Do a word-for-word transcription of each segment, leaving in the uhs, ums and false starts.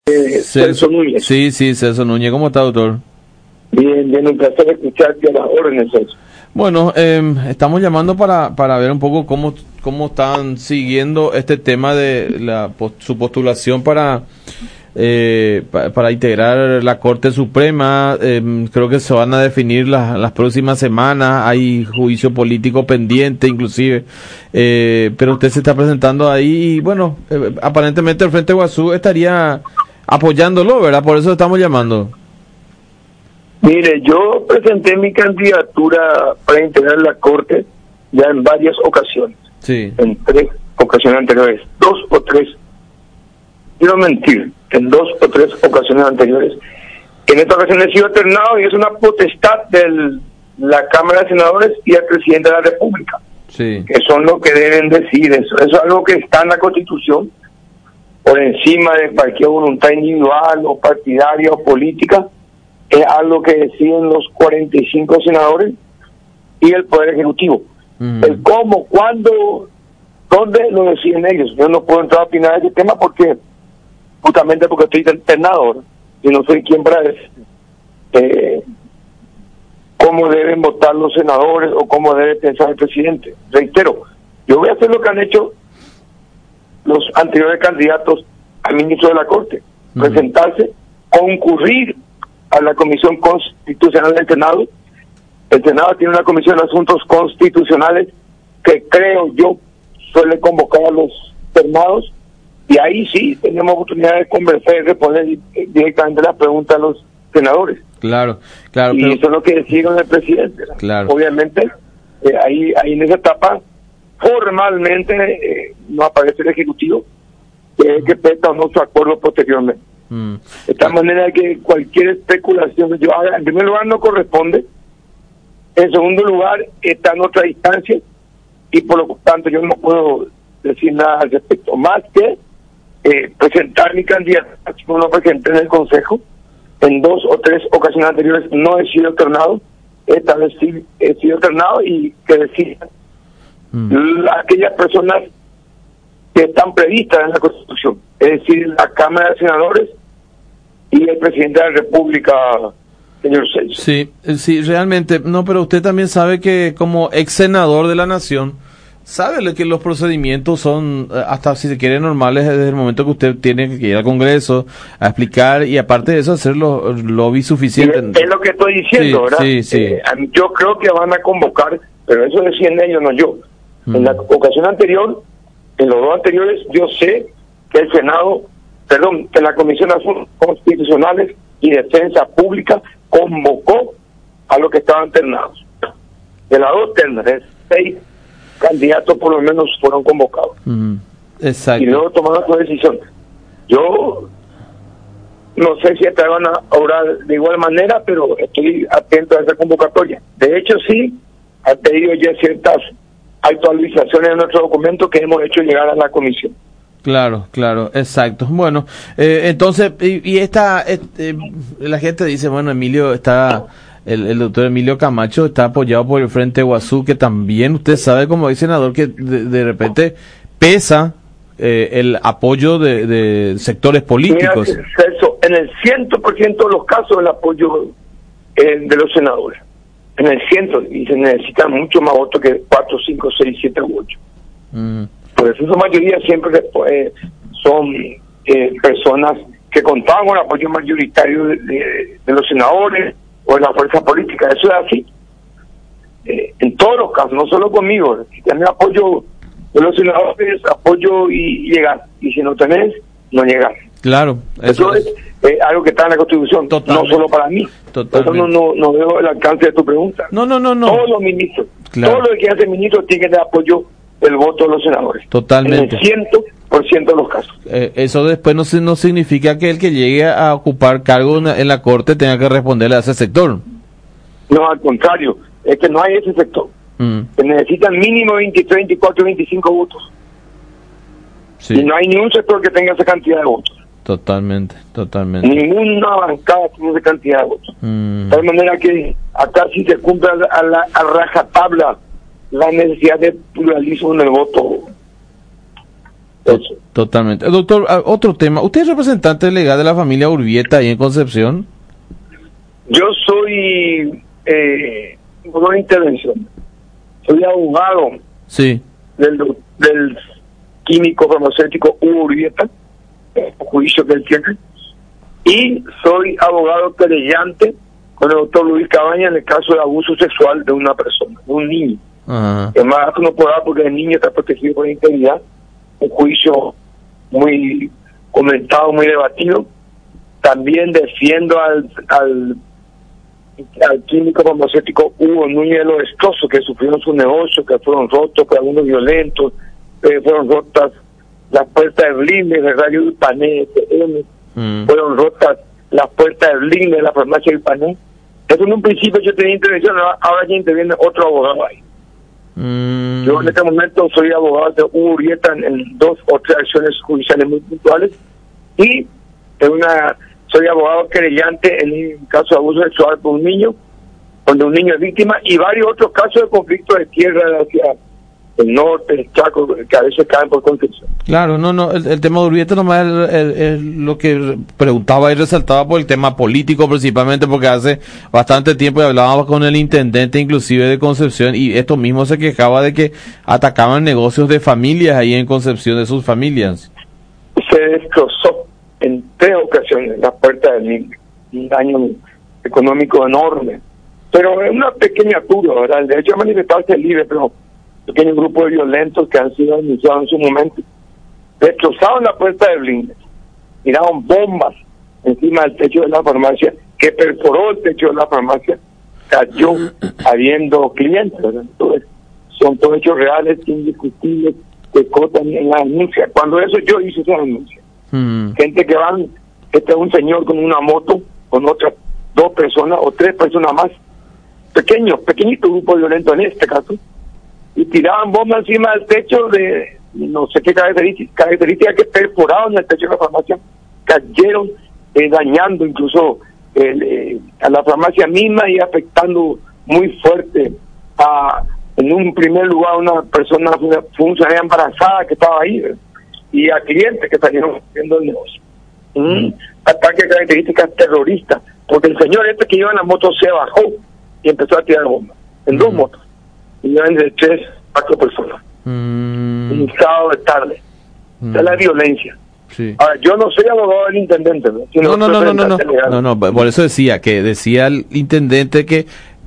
Eh, Celso Núñez. Sí, sí, Celso Núñez. ¿Cómo está, doctor? Bien, bien, un placer escucharte a las órdenes, Celso. Bueno, eh, estamos llamando para, para ver un poco cómo, cómo están siguiendo este tema de la su postulación para eh, pa, para integrar la Corte Suprema. Eh, creo que se van a definir las, las próximas semanas. Hay juicio político pendiente, inclusive. Eh, pero usted se está presentando ahí y, bueno, eh, aparentemente el Frente Guazú estaría apoyándolo, ¿verdad? Por eso estamos llamando. Mire, yo presenté mi candidatura para integrar la Corte ya en varias ocasiones. Sí. En tres ocasiones anteriores. Dos o tres. Quiero mentir. En dos o tres ocasiones anteriores. En esta ocasión he sido alternado y es una potestad de la Cámara de Senadores y del Presidente de la República. Sí. Que son los que deben decir eso. Eso es algo que está en la Constitución, por encima de cualquier voluntad individual o partidaria o política. Es algo que deciden los cuarenta y cinco senadores y el Poder Ejecutivo. Uh-huh. El cómo, cuándo, dónde lo deciden ellos. Yo no puedo entrar a opinar de ese tema porque, justamente porque estoy internado y no soy quien para decir eh, cómo deben votar los senadores o cómo debe pensar el presidente. Reitero, yo voy a hacer lo que han hecho los anteriores candidatos al ministro de la Corte. Uh-huh. Presentarse, concurrir a la Comisión Constitucional del Senado. El Senado tiene una Comisión de Asuntos Constitucionales que creo yo suele convocar a los ternados y ahí sí tenemos oportunidad de conversar y responder directamente las preguntas a los senadores. Claro, claro. Y pero... eso es lo que decidieron el presidente. Claro. Obviamente, eh, ahí, ahí en esa etapa formalmente eh, no aparece el Ejecutivo que, que peta o no su acuerdo posteriormente. Mm. De tal manera que cualquier especulación que yo haga, en primer lugar, no corresponde. En segundo lugar, está en otra distancia y por lo tanto yo no puedo decir nada al respecto. Más que eh, presentar mi candidatura, como lo presenté en el Consejo, en dos o tres ocasiones anteriores no he sido alternado. Esta vez sí he sido alternado y que decidan mm. aquellas personas que están previstas en la Constitución, es decir, la Cámara de Senadores y el Presidente de la República, señor Celso. Sí, sí, realmente, no, pero usted también sabe que como ex senador de la Nación, sabe que los procedimientos son, hasta si se quiere, normales desde el momento que usted tiene que ir al Congreso a explicar y aparte de eso hacer los lobbies suficientes. Es, es lo que estoy diciendo, sí, ¿verdad? Sí, sí. Eh, yo creo que van a convocar, pero eso decían ellos, no yo. Mm. En la ocasión anterior, en los dos anteriores, yo sé que el Senado, perdón, que la Comisión de Asuntos Constitucionales y Defensa Pública convocó a los que estaban ternados. De las dos ternas, de seis candidatos por lo menos fueron convocados. Mm, exacto. Y luego tomaron su decisión. Yo no sé si esta van a obrar de igual manera, pero estoy atento a esa convocatoria. De hecho, sí, ha pedido ya ciertas actualizaciones de nuestro documento que hemos hecho llegar a la comisión. Claro, claro, exacto. Bueno, eh, entonces, y, y esta, este, la gente dice, bueno, Emilio está, el, el doctor Emilio Camacho está apoyado por el Frente Guazú, que también usted sabe, como dice senador, que de, de repente pesa eh, el apoyo de, de sectores políticos. Mira, Celso, en el cien por ciento de los casos el apoyo eh, de los senadores. En el ciento, y se necesitan mucho más votos que cuatro, cinco, seis, siete u ocho. Mm. Por eso su mayoría siempre eh, son eh, personas que contaban con el apoyo mayoritario de, de, de los senadores o de la fuerza política. Eso es así. Eh, en todos los casos, no solo conmigo. Si tenés apoyo de los senadores, apoyo y, y llegar. Y si no tenés, no llegar. Claro. Eso, eso es eh, algo que está en la Constitución, totalmente. No solo para mí. Eso no, no, no veo el alcance de tu pregunta. No, no, no, no. Todos los ministros, claro. Todo lo que hace ministro tiene que tener apoyo el voto de los senadores. Totalmente. En el cien por ciento de los casos. Eh, eso después no, no significa que el que llegue a ocupar cargo en la, en la Corte tenga que responderle a ese sector. No, al contrario, es que no hay ese sector. Mm. Se necesitan mínimo veintitrés, veinticuatro, veinticinco votos. Sí. Y no hay ni un sector que tenga esa cantidad de votos. Totalmente, totalmente. Ninguna bancada tiene esa cantidad de votos. Mm. De tal manera que acá sí se cumple a, la, a, la, a rajatabla la necesidad de pluralismo en el voto Eso. Totalmente. Doctor, otro tema. ¿Usted es representante legal de la familia Urbieta ahí en Concepción? Yo soy eh, por intervención. Soy abogado sí. del, del químico farmacéutico Hugo Urbieta, el juicio que él tiene, y soy abogado querellante con el doctor Luis Cabaña en el caso de abuso sexual de una persona, de un niño. Ajá. Que más no puedo dar porque el niño está protegido por la integridad. Un juicio muy comentado, muy debatido. También defiendo al al, al químico farmacéutico Hugo Núñez de los Destrosos, que sufrieron su negocio, que fueron rotos por algunos violentos, eh, fueron rotas las puertas de blindes de Radio Ipané, mm. fueron rotas las puertas de blindes de la farmacia Ipané. Eso en un principio yo tenía intervención, ahora ya interviene otro abogado ahí. Mm. Yo en este momento soy abogado de Hugo Urbieta en, en dos o tres acciones judiciales muy puntuales, y en una soy abogado querellante en un caso de abuso sexual por un niño, donde un niño es víctima, y varios otros casos de conflicto de tierra hacia el norte, el Chaco, que a veces caen por Concepción. Claro, no, no, el, el tema de Urbieta nomás es, es, es lo que preguntaba y resaltaba por el tema político principalmente, porque hace bastante tiempo hablábamos con el intendente inclusive de Concepción, y esto mismo se quejaba de que atacaban negocios de familias ahí en Concepción, de sus familias. Se destrozó en tres ocasiones la puerta del niño, un daño económico enorme, pero es una pequeña turba, ¿verdad? El derecho a manifestarse es libre, pero pequeño grupo de violentos que han sido denunciados en su momento destrozaron la puerta de blindes, tiraron bombas encima del techo de la farmacia, que perforó el techo de la farmacia, cayó habiendo clientes, ¿verdad? Entonces, son todos hechos reales, indiscutibles, que cotan en la denuncia. Cuando eso yo hice esa denuncia, mm. gente que van, este es un señor con una moto, con otras dos personas o tres personas más, pequeños, pequeñito grupo violento en este caso, y tiraban bombas encima del techo de no sé qué características característica que perforaron el techo de la farmacia, cayeron eh, dañando incluso el, eh, a la farmacia misma y afectando muy fuerte a, en un primer lugar, a una persona funcionaria embarazada que estaba ahí, ¿verdad? Y a clientes que salieron haciendo el negocio. Un ataque de características terroristas, porque el señor este que iba en la moto se bajó y empezó a tirar bombas en mm. dos motos. Y llevan de tres, cuatro personas. Mm. Un sábado de tarde. Mm. Esa es la violencia. Sí. Ahora, yo no soy abogado del intendente, ¿no? No, no, no, no, no, no, no, no, por eso decía, que decía el intendente que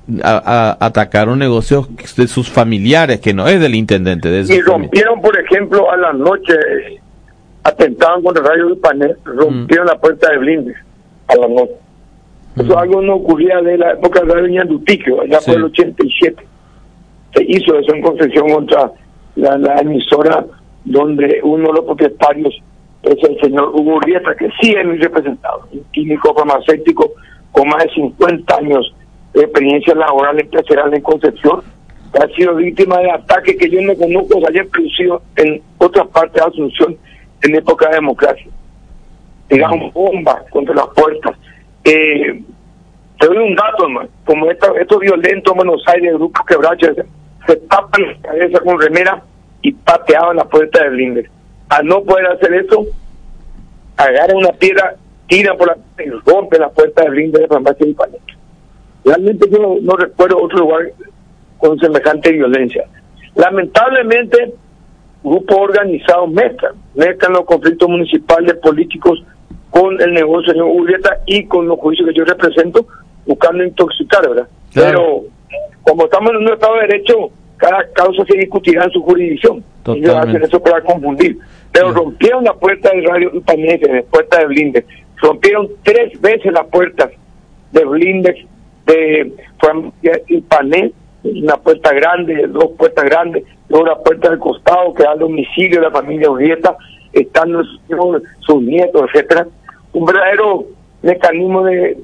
a, a, atacaron negocios de sus familiares, que no es del intendente. De y rompieron, por ejemplo, a la noche, atentaban contra Radio Ipané, rompieron mm. la puerta de blindes a la noche. Eso mm. algo no ocurría de la época de la Ñandutico, allá sí. por el ochenta y siete. Se hizo eso en Concepción contra la, la emisora, donde uno de los propietarios es el señor Hugo Urbieta, que sí es mi representado, un químico farmacéutico con más de cincuenta años de experiencia laboral empresarial en Concepción, que ha sido víctima de ataques que yo no conozco, se hayan producido en otras partes de Asunción en época de democracia. Tiraron bombas contra las puertas. Eh, te doy un dato, hermano, como esta, estos violentos en Buenos Aires, grupos quebrachos, se tapan la cabeza con remera y pateaban la puerta del blindes. Al no poder hacer eso, agarran una piedra, tiran por la y rompen la puerta del blindes de farmacia y Ipané. Realmente yo no, no recuerdo otro lugar con semejante violencia. Lamentablemente, grupos organizados mezclan, mezclan los conflictos municipales políticos con el negocio del señor Urbieta y con los juicios que yo represento, buscando intoxicar, ¿verdad? Claro. Pero como estamos en un Estado de Derecho, cada causa se discutirá en su jurisdicción. Totalmente. Ellos hacen eso para confundir. Pero sí. rompieron la puerta del Radio Ipané, de puerta de blindes. Rompieron tres veces las puertas de blindes de Ipané, una puerta grande, dos puertas grandes, luego la puerta del costado que da el domicilio de la familia Urbieta, están los, sus nietos, etcétera. Un verdadero mecanismo de,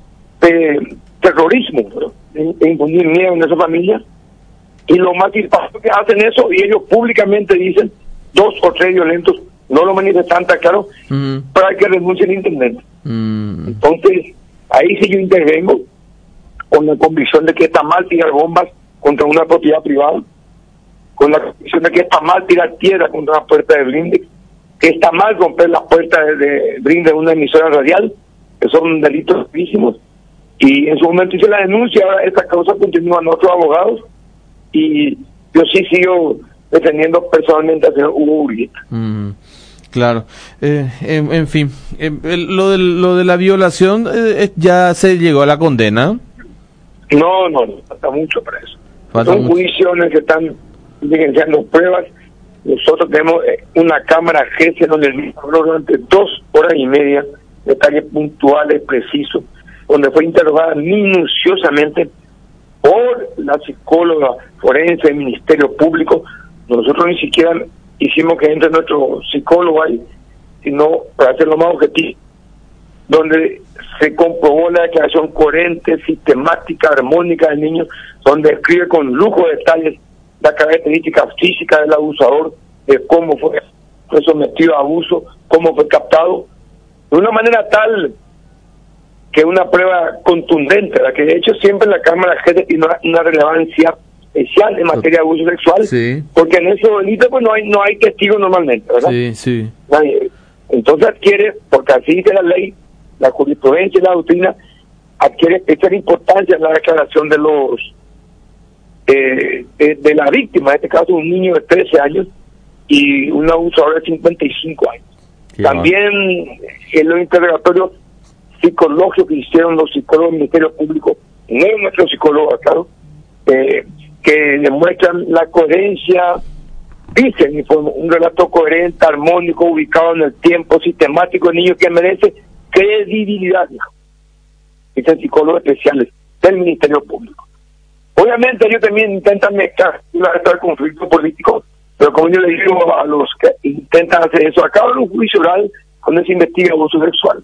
de terrorismo, ¿no? de, de infundir miedo en esa familia. Y lo más impactante que hacen eso, y ellos públicamente dicen, dos o tres violentos, no lo manifestantes, claro, mm. para que renuncie el intendente. Mm. Entonces, ahí sí yo intervengo con la convicción de que está mal tirar bombas contra una propiedad privada, con la convicción de que está mal tirar tierra contra una puerta de blindes, que está mal romper las puertas de, de brinda de una emisora radial, que son delitos gravísimos, y en su momento hice la denuncia. Ahora esta causa continúa en otros abogados, y yo sí sigo defendiendo personalmente al señor Hugo Urguita. Mm, claro, eh, en, en fin, eh, el, lo, de, lo de la violación eh, ya se llegó a la condena. No, no, no, falta mucho para eso. Falta Son mucho. juicios en los que están diligenciando pruebas. Nosotros tenemos eh, una cámara G E S donde el mismo habló durante dos horas y media, detalles puntuales, precisos, donde fue interrogada minuciosamente por la psicóloga forense del Ministerio Público. Nosotros ni siquiera hicimos que entre nuestro psicólogo ahí, sino para hacerlo más objetivo, donde se comprobó la declaración coherente, sistemática, armónica del niño, donde describe con lujo de detalles la característica física del abusador, de cómo fue, fue sometido a abuso, cómo fue captado, de una manera tal que una prueba contundente, la que de hecho siempre la Cámara G E S tiene una, una relevancia especial en materia de abuso sexual, Sí. porque en ese delito pues no hay no hay testigos normalmente, ¿verdad? Sí, sí. Nadie. Entonces adquiere, porque así dice la ley, la jurisprudencia y la doctrina, adquiere especial importancia en la declaración de los eh, de, de la víctima, en este caso un niño de trece años y un abusador de cincuenta y cinco años. Qué También en los interrogatorios psicológicos que hicieron los psicólogos del Ministerio Público, no nuestros psicólogos, claro, eh, que demuestran la coherencia, dicen, un relato coherente, armónico, ubicado en el tiempo, sistemático, el niño que merece credibilidad, dicen psicólogos especiales del Ministerio Público. Obviamente ellos también intentan mezclar el conflicto político, pero como yo le digo a los que intentan hacer eso, acaba un juicio oral donde se investiga abuso sexual.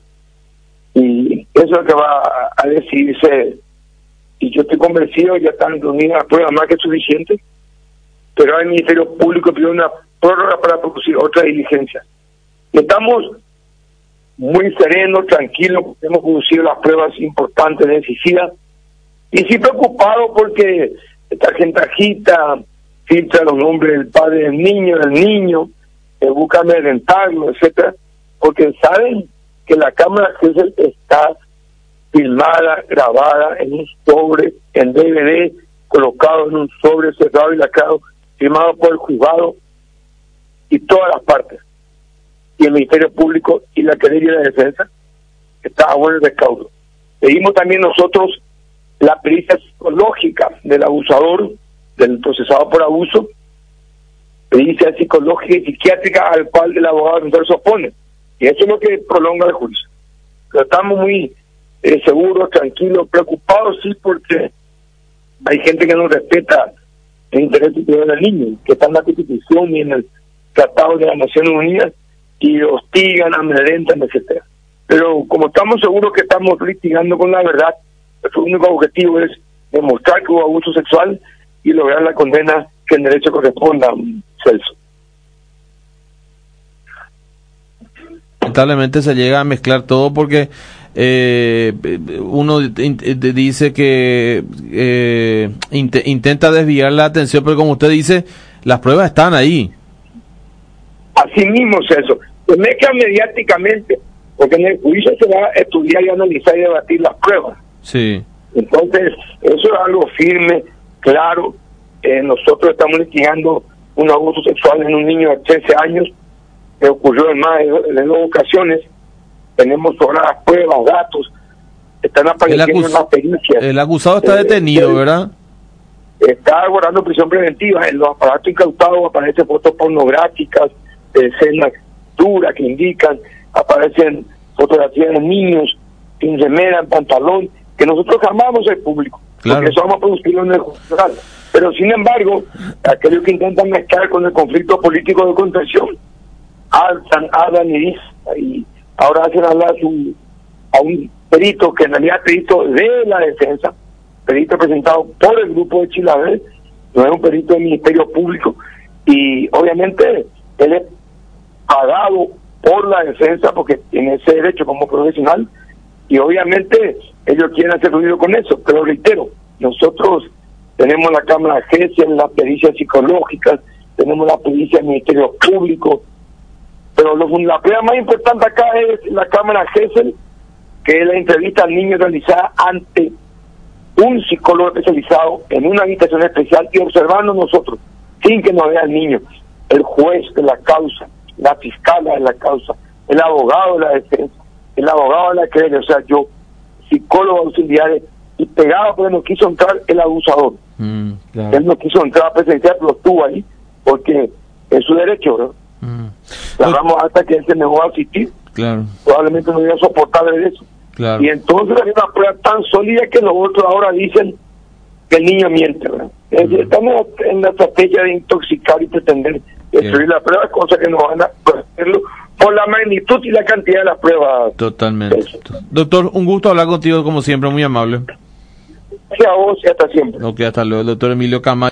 Y eso es lo que va a, a decidirse. Y yo estoy convencido, ya están reunidas las pruebas más que suficientes, pero el Ministerio Público pidió una prórroga para producir otra diligencia. Y estamos muy serenos, tranquilos, porque hemos producido las pruebas importantes, decisivas, y sí preocupado porque esta gente agita, filtra los nombres del padre del niño, del niño, eh, busca amedrentarlo, etcétera, porque saben que la cámara G E S está filmada, grabada en un sobre, en D V D, colocado en un sobre cerrado y lacrado, firmado por el juzgado y todas las partes, y el Ministerio Público y la querella de la defensa está a buen recaudo. Pedimos también nosotros la pericia psicológica del abusador, del procesado por abuso, pericia psicológica y psiquiátrica al cual el abogado defensor se opone, y eso es lo que prolonga el juicio. Pero estamos muy eh, seguros, tranquilos, preocupados, sí, porque hay gente que no respeta el interés superior del niño, que está en la Constitución y en el Tratado de las Naciones Unidas, y hostigan, amedrentan, etcétera. Pero como estamos seguros que estamos litigando con la verdad, nuestro único objetivo es demostrar que hubo abuso sexual y lograr la condena que en derecho corresponda, Celso. Lamentablemente se llega a mezclar todo porque eh, uno dice que eh, int- intenta desviar la atención, pero como usted dice, las pruebas están ahí. Así mismo, Celso. Se mezcla mediáticamente, porque en el juicio se va a estudiar y analizar y debatir las pruebas. Sí. Entonces, eso es algo firme, claro. Eh, nosotros estamos litigando un abuso sexual en un niño de trece años, que ocurrió en más de, de dos ocasiones. Tenemos todas las pruebas, datos, están apareciendo en las pericias. El acusado está eh, detenido, eh, ¿verdad? Está guardando prisión preventiva. En los aparatos incautados aparecen fotos pornográficas, de escenas duras que indican, aparecen fotografías de niños sin remera, en pantalón, que nosotros jamás vamos a ser público, claro, porque eso vamos a producirlo en el juzgado. Pero sin embargo, aquellos que intentan mezclar con el conflicto político de contención, alzan, hablan y dicen, y ahora hacen hablar a, su, a un perito que en realidad es perito de la defensa, perito presentado por el grupo de Chilaver, no es un perito del Ministerio Público, y obviamente él es pagado por la defensa porque tiene ese derecho como profesional, y obviamente ellos quieren hacer ruido con eso. Pero reitero, nosotros tenemos la Cámara G E S, las pericias psicológicas, tenemos la pericia del Ministerio Público, Pero lo, la prueba más importante acá es la cámara Gesell, que es la entrevista al niño realizada ante un psicólogo especializado en una habitación especial y observando nosotros, sin que nos vea el niño, el juez de la causa, la fiscala de la causa, el abogado de la defensa, el abogado de la querella, o sea, yo, psicólogo auxiliares, y pegado porque no quiso entrar el abusador. Mm, claro. Él no quiso entrar a presenciar, pero estuvo ahí, porque es su derecho, ¿no? Mm. Hablamos pues, hasta que él se negó a asistir. Claro. Probablemente no iba a soportar ver eso. Claro. Y entonces hay una prueba tan sólida que los otros ahora dicen que el niño miente, ¿verdad? Mm. Es decir, estamos en la estrategia de intoxicar y pretender destruir la prueba, cosa que no van a hacerlo por la magnitud y la cantidad de las pruebas. Totalmente. Doctor, un gusto hablar contigo como siempre, muy amable. Sí, a vos y hasta siempre. Ok, hasta luego, doctor Emilio Camacho.